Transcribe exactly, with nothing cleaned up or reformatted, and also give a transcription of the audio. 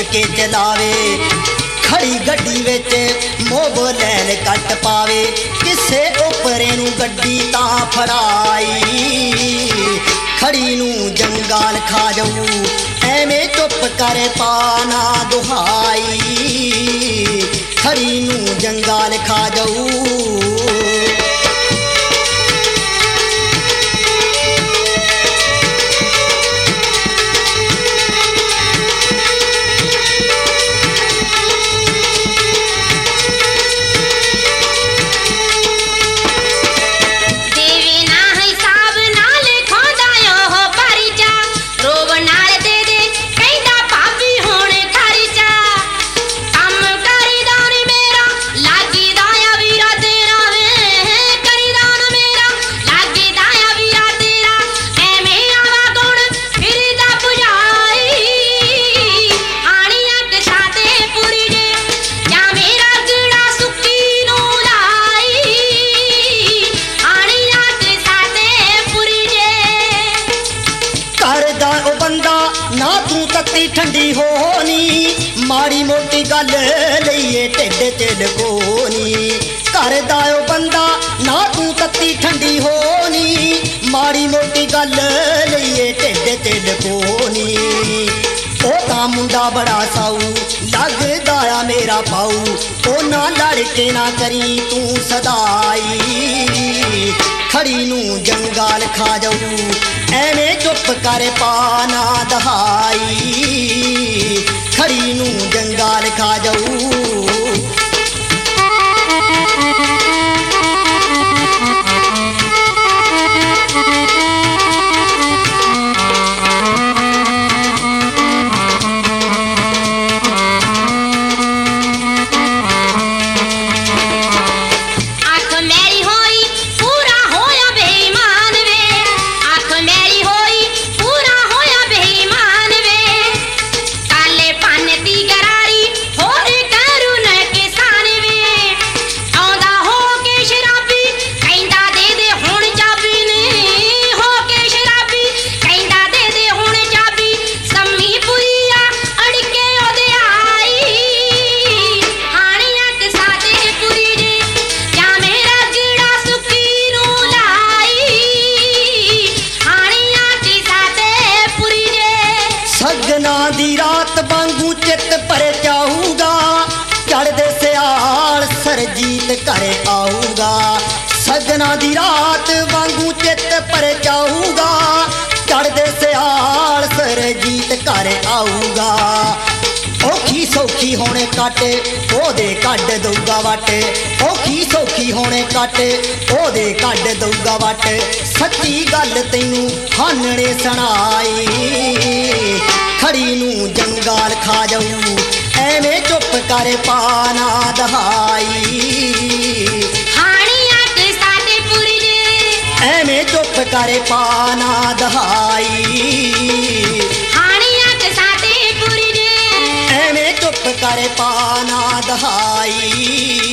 के चलावे, खड़ी गड्डी विच मोबाइल कट पावे, किसे उपरे नूं गड्डी तां फड़ाई, खड़ी नूं जंगाल खा जाऊ, एवें चुप कर पाना दुहाई, खड़ी नूं जंगाल खा जाऊ। ना तू तत्ती ठंडी होनी, माड़ी मोटी गल लईए ढिड च लकोनी, करदा ओ बंदा ना तू तत्ती ठंडी होनी, माड़ी मोटी गल लईए ढिड च लकोनी, ओ तां मुंडा बड़ा साऊ लगदा आ मेरा पाऊ, ओ ना लड़ के ना करी तू सदाई, खड़ी नूं जंगाल खा जाऊ, एवें चुप कर पाना दहाई, खड़ी नूं जंगाल खा जाऊ। सगना दी रात वांगू चित भरे जाऊगा, चढ़दे सियाल सरजीत घरे आऊगा, सगना दी रात वांगू चित भरे जाऊगा, चढ़दे सियाल सरजीत घरे आऊगा, औखी सौखी होने कट ओदे कड दूगा वट, औखी सौखी होने कट ओदे कड दूगा वट, सच्ची गल तैनू हानने सुनाई, खड़ी नूं जंगाल खा जाऊ, एवें चुप कर पाना दहाई, हाणियां ते साडे पुरी जे, एवें चुप कर पाना दहाई, हाणियां ते साडे पुरी जे, एवें चुप कर पाना दहाई।